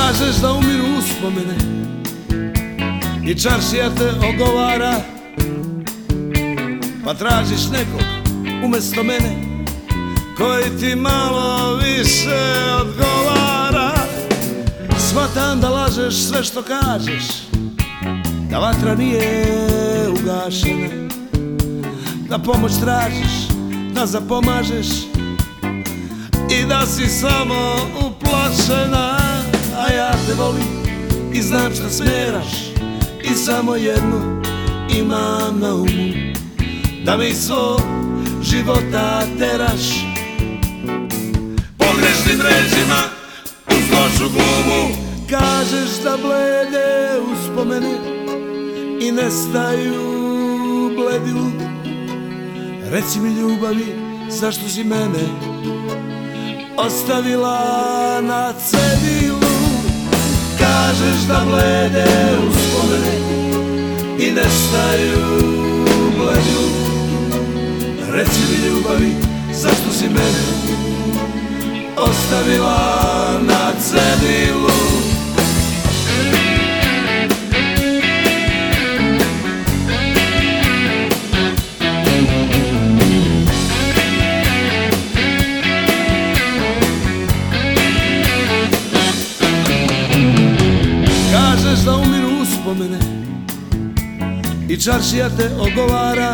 Kažeš da umiru uspomene i čaršija te ogovara, pa tražiš nekog umesto mene koji ti malo više odgovara. Shvatam da lažeš sve što kažeš, da vatra nije ugašena, da pomoć tražiš, da zapomažeš i da si samo uplašena. A ja te volim i znam šta smeraš i samo jedno imam na umu, da me iz svog života teraš. Pogrešnim rečima uz lošu glumu kažeš da blede uspomene i nestaju bledilu. Reci mi ljubavi, zašto si mene ostavila na cedilu? Kažeš da blede uspomene i nestaju bledilu. Reci mi ljubavi, zašto si mene ostavila na cedilu? Kažeš da umiru uspomene i čaršija te ogovara,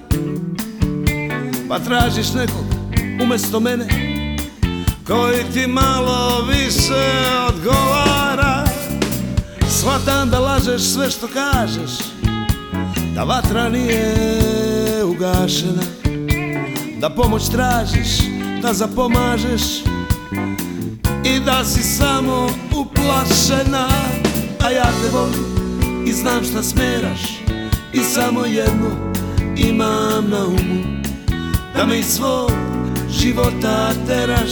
pa tražiš nekog umesto mene koji ti malo više odgovara. Shvatam da lažeš sve što kažeš, da vatra nije ugašena, da pomoć tražiš, da zapomažeš i da si samo uplašena. A ja te volim i znam šta smeraš i samo jedno imam na umu, da me iz svog života teraš.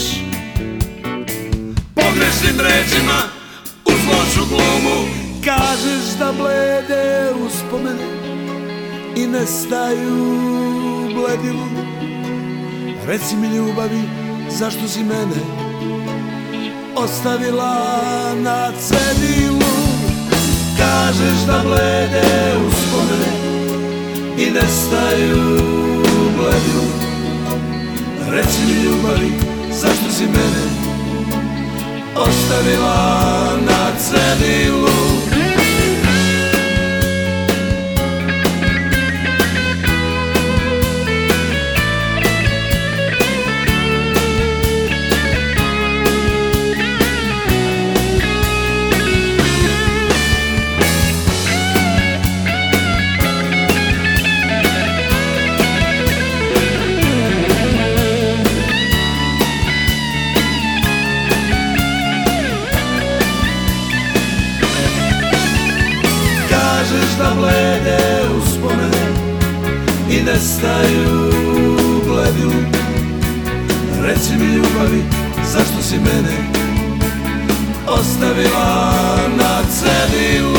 Pogrešnim rečima uz lošu glumu kažeš da blede uspomene i nestaju bledilu. Reci mi ljubavi, zašto si mene ostavila na cedilu? Kažeš da blede uspomene i nestaju bledilu. Reci mi ljubavi, zašto si mene ostavila na cedilu? Kažeš da blede uspomene i nestaju bledilu. Reci mi ljubavi, zašto si mene ostavila na cedilu?